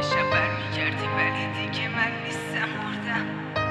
شب برمیگردی ولی دیگه من نیستم مردم.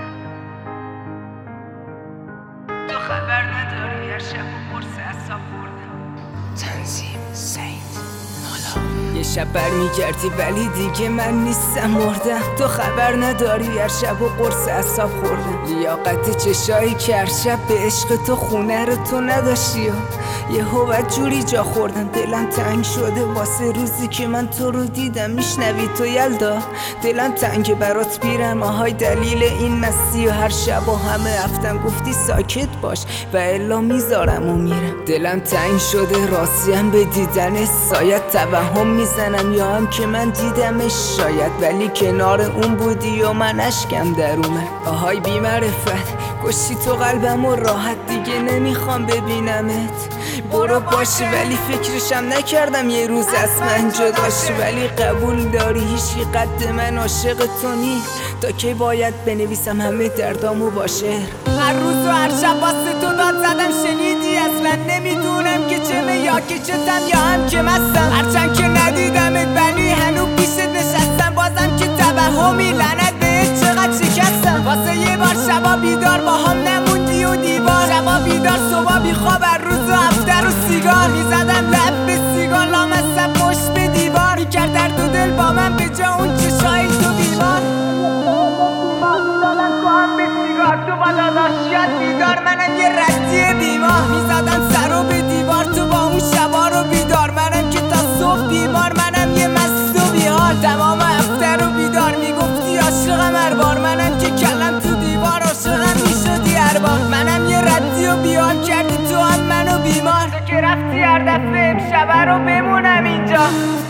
تو خبر نداری هر شب و قرص اصاب خوردم. تنظیم سعید مالا. یه شب برمیگردی ولی دیگه من نیستم مردم. تو خبر نداری هر شب و قرص اصاب خوردم. لیاقت چشایی که هر شب به عشق تو خونه رو تو نداشتی و یه هوت جوری جا خوردم. دلم تنگ شده واسه روزی که من تو رو دیدم. میشنوی تو یلدا؟ دلم تنگ برات پیرم آهای دلیل این مستی و هر شب و همه هفتم گفتی ساکت باش و الا میذارم و میرم. دلم تنگ شده راستیم به دیدن سایت توهم میزنم یا هم که من دیدمش شاید، ولی کنار اون بودی و من اشکم در اومد. آهای بی معرفت کشتی تو قلبم و راحت دیگه نمیخوام ببینمت. برو باشه ولی فکرشم نکردم یه روز از من جداشی، ولی قبول داری هیچی قد من عاشق تو نی. تا کی باید بنویسم همه دردامو با شعر؟ هر روز و هر شب واسه تو داد زدم شنیدی؟ اصلا نمیدونم که چمه یا که چتم یا هم که مستم. هرچند که ندیدمت ولی هنو پیشت نشستم. بازم که توهمی لعنت بهت چقدر شکستم. واسه یه بار شبا بیدار با هم نموندی و دیوار. شبا بیدار صبح بیخواب هر روز و افتر و سیگار. میزدم لب به سیگار لامصب پشت به دیوار. میکرد درد و دل با من به جا اون چشای تو بیمار. میزدم تو هم به سیگار تو با داداشیات بیدار. منم یه ردی بیمار. میزدم سر رو به دیوار تو با اون شبا رو بیدار. منم که تا صبح بیمار. منم یه مست و بیحال تمام افتر و بیدار. میگفتی عاشقم هر بار. منم که کلم تو دیوار عاشقم میشدی هر بار. منم یه ردی و بیحال کردی تو هم منو بیمار. تو که رفتی هر دفعه امشبه رو بمونم اینجا.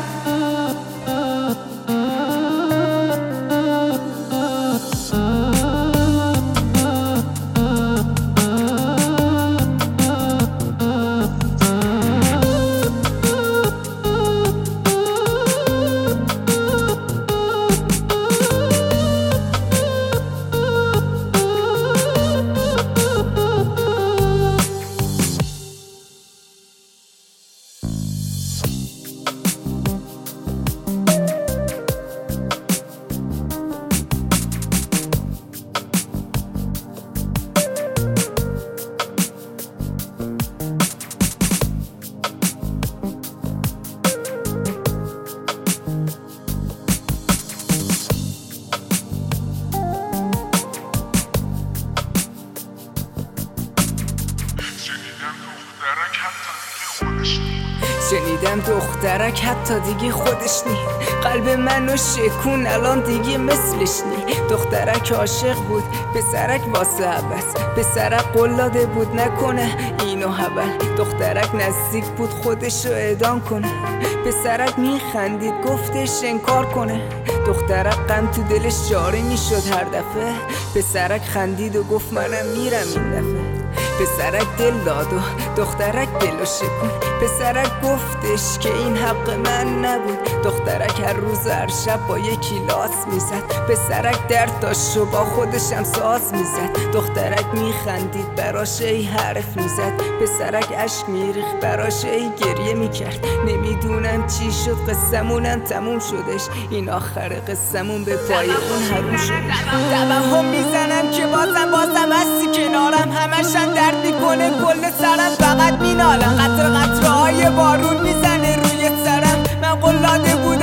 شنیدم دخترک حتی دیگه خودش نی. قلب منو شکون الان دیگه مثلش نی. دخترک عاشق بود پسرک واسه عبس. پسرک قلاده بود نکنه اینو هبل. دخترک نزدیک بود خودشو اعدام کنه. پسرک میخندید گفتش انکار کنه. دخترک غم تو دلش جاری میشد هر دفعه. پسرک خندید و گفت منم میرم این دفعه. پسرک دل داد و دخترک دلو شکون. پسرک گفتش که این حق من نبود. دخترک هر روز هر شب با یکی لاس میزد. پسرک درد داشت و با خودشم ساز میزد. دخترک میخندید براش ای حرف میزد. پسرک اشک میریخت براش ای گریه میکرد. نمیدونم چی شد قصمونم تموم شدش. این آخر قصمون به پای اون حروم شدش. توهم میزنم که بازم هستی کنارم. همشن درد میکنه کل سرم فقط مینالم. قطره های بارون میزنه روی سرم. من قلاده بود